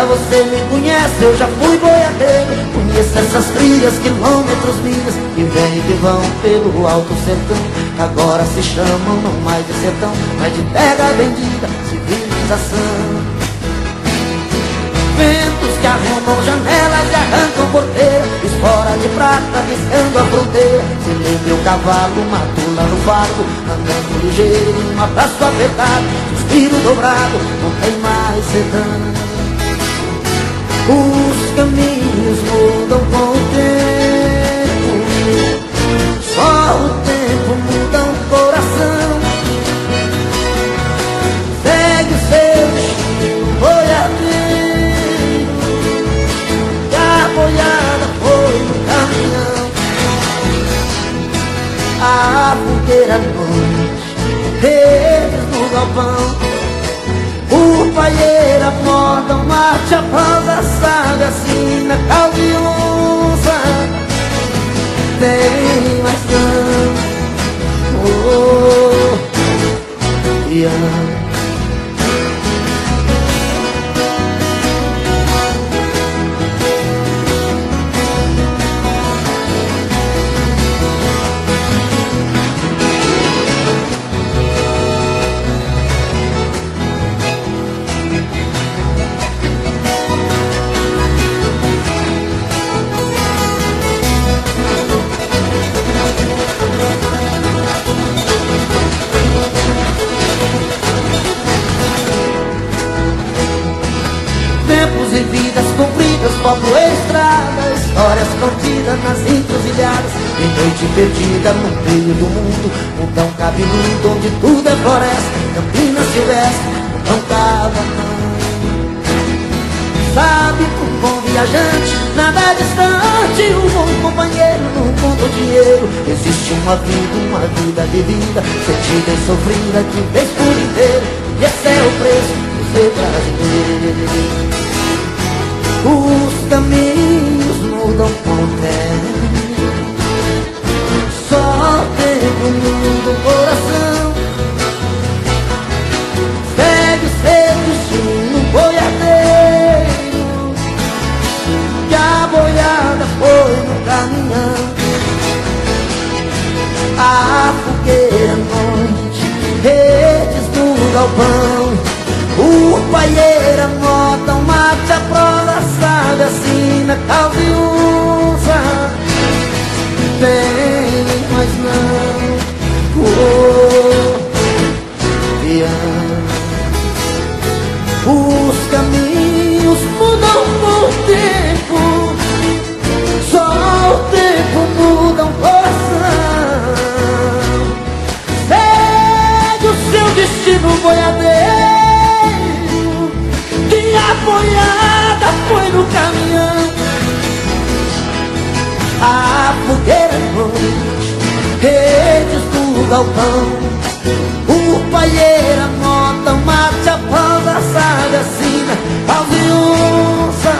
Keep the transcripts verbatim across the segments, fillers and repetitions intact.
você me conhece, eu já fui boiadeiro. Conheço essas trilhas, quilômetros, milhas, que vêm e que vão pelo alto sertão. Agora se chamam não mais de sertão, mas de terra bendita, civilização. Ventos que arrombam janelas e arrancam porteira, espora de prata riscando a fronteira. Se lembra o cavalo, matula no fardo, andando ligeiro, um abraço apertado, suspiro dobrado, não tem mais sedã. Os caminhos mudam com o tempo, só o tempo muda o coração. Segue o seu destino, boiadeiro, que a boiada foi no caminhão. A fogueira à noite, redes no galpão. O paieiro aborda o mate, a banda sabe assim na calviunça. Tem mais não, oh, e amo. Tempos e vidas compridas, foco estrada, histórias contidas nas encruzilhadas. Em noite perdida no meio do mundo, mundão cabeludo onde tudo é floresta, Campinas silvestre, não tava não. Sabe, um bom viajante, nada distante, um bom companheiro não conta o dinheiro. Existe uma vida, uma vida vivida, sentida e sofrida de vez por inteiro. E esse é o preço do ser brasileiro. Os caminhos mudam com o tempo, só o tempo muda o coração. Segue o seu destino, boiadeiro, que a boiada foi no caminhão. A fogueira à noite, redes no galpão. O paieiro anota um mate, a prosa sabe assim na calviunça. Tem, mas não, oh, e amo. Os caminhos mudam com o tempo, só o tempo muda o coração. Segue o seu destino, boiadeiro, a boiada foi no caminhão. A fogueira à noite, redes do galpão. O paieiro anota um mate, a banda sabe assina a viúva.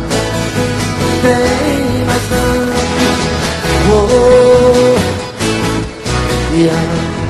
Tem mais não, oh, oh, yeah.